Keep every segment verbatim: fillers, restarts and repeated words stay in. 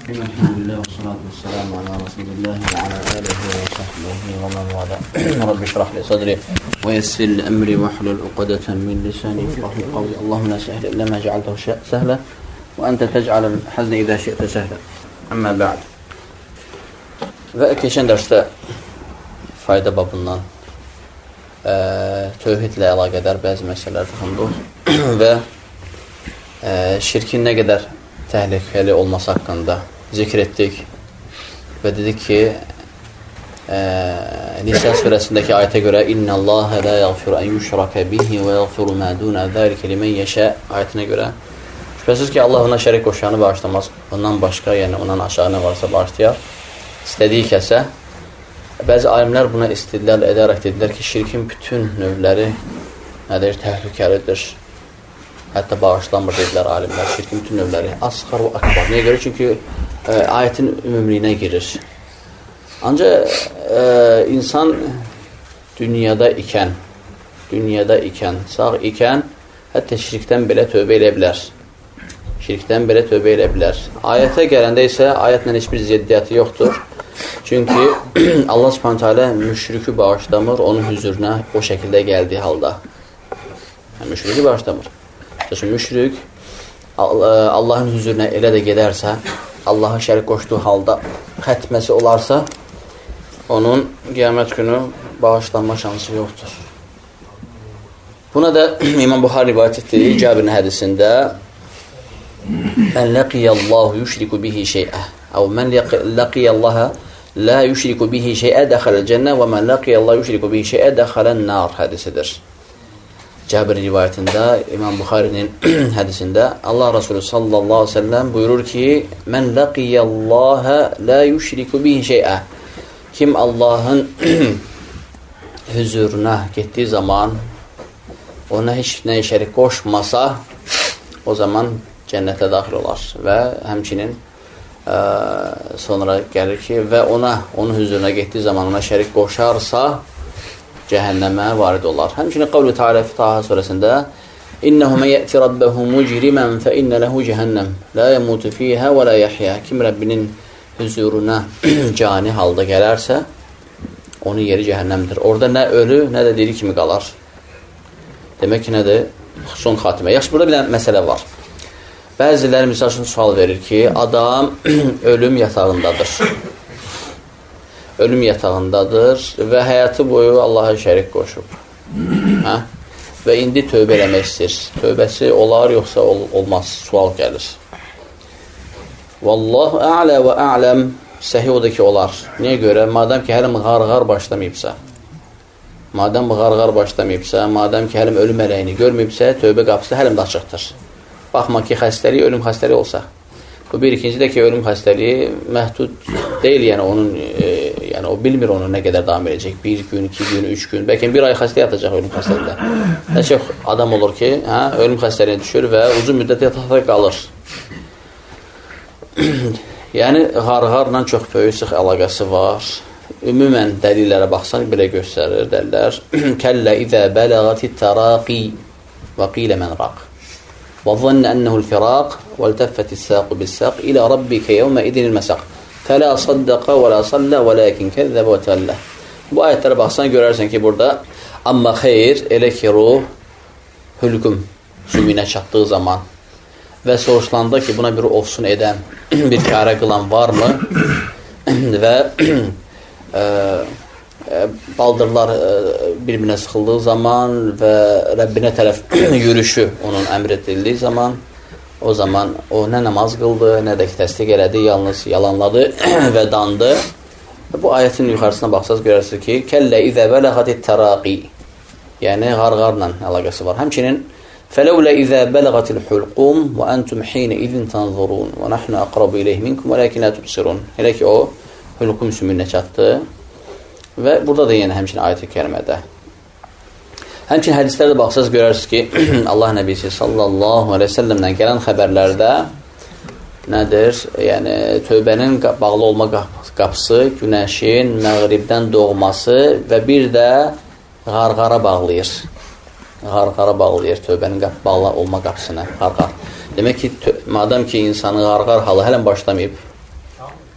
Elhamdülillah və salatu və selamu ala Rasulillah və ala alihi və sahbihi və mən vələ. Rabbi şrah li sadri və yessir li əmri və hlul uqdatan min lisani yafqahu qawli. Allahumma la sahla illa ma ja'altahu sahla və ente tec'alul hazna idha shi'ta sahla. Amma ba'd. Və keçən dərsdə fayda babından e, tövhidlə əlaqədar bəzi məsələlər toxunduq və e, şirkin nə qədər təhlükəli olması haqqında zikr etdik və dedik ki e, Nisa surəsindəki ayətə görə İnna Allaha la yaghfiru an yushraka bihi və yaghfiru ma duna zalika limen yasha ayətinə görə şübhəsiz ki Allah ona şərik qoşanı bağışlamaz. Ondan başqa, yəni ondan aşağı nə varsa bağışlayar. İstədiyi kəsə. Bəzi alimlər buna istidlal edərək dedilər ki şirkin bütün növləri nədir? Təhlükəlidir. Hətta bağışlanmır dedilər alimlər. Şirkin bütün növləri asğar və akbar. Niyə görə? Çünki e, ayətin ümumliyinə girir. Ancaq e, insan dünyada ikən, dünyada ikən, sağ ikən hətta şirkdən belə tövbə edə bilər. Şirkdən belə tövbə edə bilər. Ayətə gələndə isə ayətlə heç bir ziddiyyəti yoxdur. Çünki Allah Subhanahu taala müşriki bağışlamır, onun hüzuruna o şəkildə gəldiyi halda. Yəni, müşriki bağışlamır. Çünki müşrik Allahın hüzuruna elə də gedərsə, Allaha şərik qoşduğu halda xətməsi olarsa, onun qiyamət günü bağışlanma şansı yoxdur. Buna da İmam Buxari rivayət etdiyi Cabirin hədisində Mən laqiyallahu yushriku bihi şey'ə əv mən laqiyallaha la yushriku bihi şey'ə dəxələl cənnə və mən laqiyallahu yushriku bihi şey'ə dəxələl nar hədisidir. Cabir rivayətində, İmam Buxarinin hədisində Allah Resulü sallallahu aleyhi ve sellem buyurur ki Mən laqiyallaha la yushriku bihi şey'ə Kim Allahın hüzuruna getdiyi zaman ona heç nə şərik qoşmasa o zaman cənnətə daxil olar və həmçinin ə, sonra gəlir ki və ona, onun hüzuruna getdiyi zaman ona şərik qoşarsa cəhənnəmə varid olar. Həmçinin Qavlu Teala Taha surəsində İnnehu men yəti rabbəhu mucrimən fə innə ləhu cəhənnəm la yemutu fiyhə və la yəhyə Kim Rəbbinin hüzuruna cani halda gələrsə onun yeri cəhənnəmdir. Orada nə ölü, nə də diri kimi qalar. Demək ki, nədir? Son xatimə. Yaxşı, burada bir məsələ var. Bəziləri misal üçün sual verir ki, adam ölüm yatağındadır. Ölüm yatağındadır və həyatı boyu Allaha şərik qoşub. Hə? Və indi tövbə eləmək istəyir. Tövbəsi olar, yoxsa ol olmaz? Sual gəlir. Vallahu a'lə və a'ləm səhi odur ki, olar. Niyə görə? Madəm ki, hələm qarqar başlamayıbsa, madəm qarqar başlamayıbsa, madəm ki, hələm ölüm ələyini görməyibsə, tövbə qapısı hələm də açıqdır. Baxma ki, xəstəliyi ölüm xəstəliyi olsa. Bu bir, ikinci də ki, ölüm xəstəliyi məhdud deyil, yəni onun, e, yəni o bilmir onu nə qədər davam edəcək. Bir gün, iki gün, üç gün, bəlkə bir ay xəstə yatacaq ölüm xəstəliyidə. Nə çox adam olur ki, hə, ölüm xəstəliyinə düşür və uzun müddət yataqda qalır. Yəni, qarqarla çox böyük sıx əlaqəsi var. Ümumən dəlillərə baxsan, belə göstərir dəlillər. Kəllə izə bələğəti təraqi və qilə mən raq. وظن أنه الفراق والتفت الساق بالساق إلى ربك يومئذ المساق فلا صدق ولا صلى ولكن كذب وتولى. Bu ayətlərə baxsan görərsən ki, burada amma xeyr, elə ki ruh hülqüm sümüyünə çatdığı zaman və soruşulanda ki, buna bir ofsun edən, bir kara qılan varmı və e, baldırlar bir-birinə sıxıldığı zaman və Rəbbinə tərəf yürüşü onun əmr edildiyi zaman o zaman o nə namaz qıldı, nə də ki təsdiq elədi, yalnız yalanladı və dandı. Bu ayətin yuxarısına baxsaz görərsiniz ki Kəllə izə bələğətit təraqi yəni qarqarla əlaqəsi var. Həmçinin Fələulə izə bələğətil hulqum və əntum xinə izin tanzurun və nəhnu əqrabu iləyh minkum və ləkin lə tubsirun. Elə ki o hulqum sümünə çatdı. Və burada da yenə həmçinin ayət-i kərimədə. Həmçinin hədislərdə baxsaz görərsiniz ki, Allah Nəbisi sallallahu aleyhi ve sellemdən gələn xəbərlərdə nədir? Yəni, tövbənin bağlı olma qapısı, günəşin məğribdən doğması və bir də qarqara bağlayır. Qarqara bağlayır tövbənin bağlı olma qapısına. Qarqar. Demək ki, madəm ki, insanın qarqar halı hələn başlamayıb,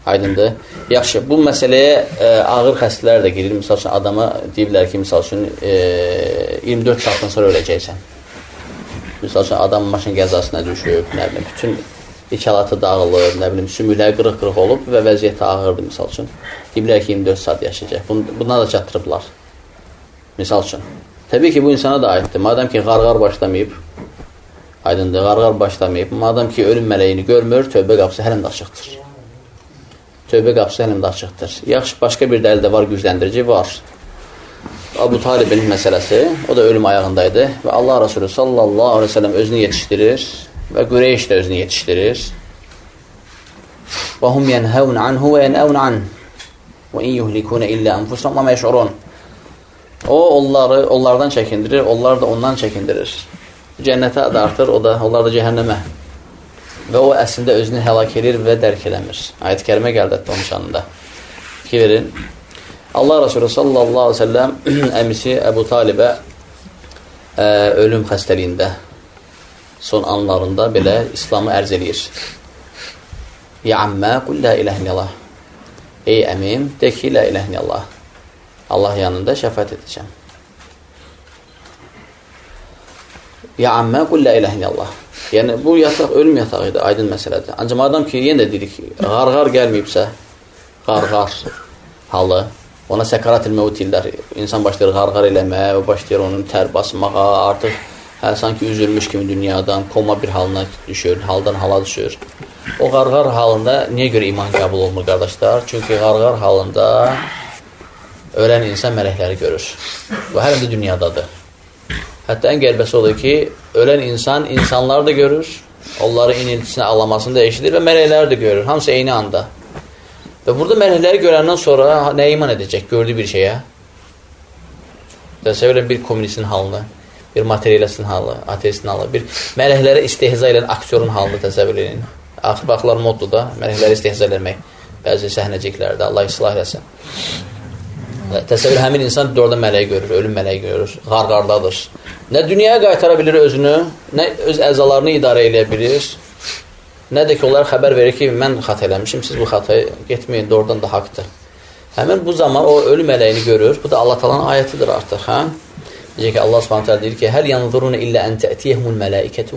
Aydındır. Yaxşı, bu məsələyə e, ağır xəstələr də girir. Misal üçün, adama deyirlər ki, misal üçün, e, iyirmi dörd saatdan sonra öləcəksən. Misal üçün, adam maşın qəzasına düşüb, nə bilim, bütün ikhalatı dağılır, nə bilim, sümükləri qırıq-qırıq olub və vəziyyəti ağırdır, misal üçün. Deyirlər ki, iyirmi dörd saat yaşayacaq. Buna da çatdırıblar. Misal üçün. Təbii ki, bu insana da aiddir. Madəm ki, qarqar başlamayıb, aydındır, qarqar başlamayıb, madəm ki, ölüm mələyini görmür, tövbə qapısı hələm də açıqdır. Tövbə qapısı hələm də açıqdır. Yaxşı, başqa bir dəlil də var, gücləndirici var. Abu Talibin məsələsi, o da ölüm ayağındaydı və Allah Resulü sallallahu aleyhi ve sellem özünü yetişdirir və Qureyş də özünü yetişdirir. وَهُمْ يَنْهَوْنَ عَنْهُ وَيَنْأَوْنَ عَنْهُ وَاِنْ يُهْلِكُونَ اِلَّا أَنْفُسَهُمْ وَمَا يَشْعُرُونَ. O, onları, onlardan çəkindirir, onlar da ondan çəkindirir. Cənnətə dartır, o da, onlar da cəhənnəmə. Və o əslində özünü həlak edir və dərk eləmir. Ayət-i kərimə gəldi hətta onun şanında. Ki verin. Allah Resulü sallallahu aleyhi ve sellem əmisi Əbu Talibə ə, ölüm xəstəliyində son anlarında belə İslamı ərz eləyir. Ya ammə qul la ilahe illallah. Ey əmim, de ki la ilahe illallah. Allah yanında şəfaət edəcəm. Ya ammə qul la ilahe illallah. Yəni, bu yataq ölüm yatağı idi, aydın məsələdir. Ancaq adam ki, yenə də dedik, qarqar gəlməyibsə, qarqar halı, ona səkarat-ül məvut deyirlər. İnsan başlayır qarqar eləməyə, başlayır onun tər basmağa, artıq hər sanki üzülmüş kimi dünyadan, koma bir halına düşür, haldan hala düşür. O qarqar halında niyə görə iman qəbul olmur, qardaşlar? Çünki qarqar halında ölən insan mələkləri görür. Və hələm də dünyadadır. Hətta ən qərbəsi odur ki, ölən insan insanları da görür, onların iniltisini, ağlamasını da eşidir və mələkləri də görür. Hamısı eyni anda. Və burada mələkləri görəndən sonra nə iman edəcək? Gördüyü bir şeyə. Təsəvvür edin bir kommunistin halını, bir materialistin halı, ateistin halı, bir mələklərə istehza edən aktyorun halını təsəvvür edin. Axır baxlar moddur da, mələkləri istehza eləmək. Bəzi səhnəciklərdə, Allah islah eləsin. Təsəvvür, həmin insan orada mələyi görür, ölüm mələyi görür, qarqardadır. Nə dünyaya qaytara bilir özünü, nə öz əzalarını idarə eləyə bilir, nə də ki, onlar xəbər verir ki, mən xata eləmişim, siz bu xatayı getməyin, doğrudan da haqdır. Həmin bu zaman o ölüm mələyini görür, bu da Allah talanın ayətidir artıq. Hə? Necə ki, Allah subhanahu teala deyir ki, həl yanzuruna illə ən tə'tiyəhumul mələikətu,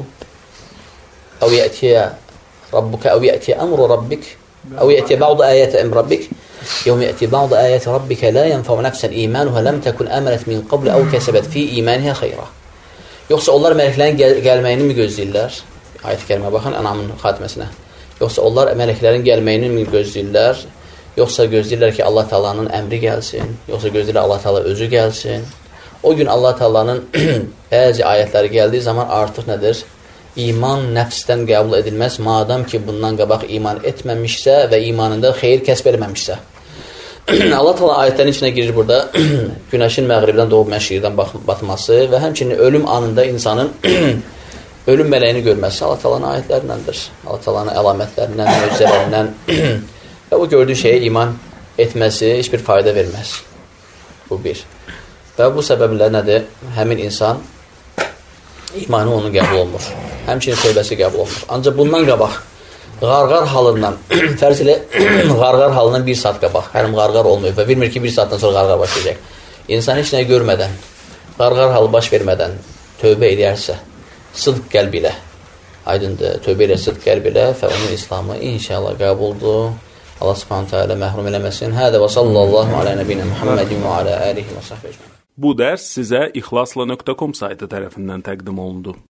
əv yətiyə rabbuka, əv yətiyə əmru rabbik, əv yətiyə bə'du əyətə əm rabbik, يوم يأتي بعض آيات ربك لا ينفع نفسا إيمانها لم تكن آمنت من قبل أو كسبت في إيمانها خيرا. Yoxsa onlar mələklərin gəl gəlməyini mi gözləyirlər? Ayət-i kərimə baxın, Ənamın xatiməsinə. Yoxsa onlar mələklərin gəlməyini mi gözləyirlər? Yoxsa gözləyirlər ki, Allah Taala'nın əmri gəlsin? Yoxsa gözləyirlər Allah Taala özü gəlsin? O gün Allah Taala'nın bəzi ayətləri gəldiyi zaman artıq nədir? İman nəfsdən qəbul edilməz, madam ki, bundan qabaq iman etməmişsə və imanında xeyir kəsb eləməmişsə. Allah Taala ayətlərin içinə girir burada, günəşin məğribdən doğub məşriqdən batması və həmçinin ölüm anında insanın ölüm mələyini görməsi Allah Taala'nın ayətlərindəndir. Allah Taala'nın əlamətlərindən, möcüzələrindən və bu gördüyü şeyə iman etməsi heç bir fayda verməz. Bu bir. Və bu səbəblə nədir? Həmin insan imanı onun qəbul olmur. Həmçinin tövbəsi qəbul olmur. Ancaq bundan qabaq, qarqar halından, fərz ilə qarqar halından bir saat qabaq, həlim qarqar olmuyor və bilmir ki, bir saatdan sonra qarqar başlayacaq. İnsan heç nəyi görmədən, qarqar halı baş vermədən tövbə edərsə, sıdq qəlb ilə, aydındır, tövbə ilə sıdq qəlb ilə və onun İslamı inşallah qəbuldur. Allah subhanahu teala məhrum eləməsin. Hədə və sallallahu alə nəbinə Muhammedin və alə əlihi və sahbə ecmaîn. Bu dərs sizə ixlasla nöqtə com saytı tərəfindən təqdim olundu.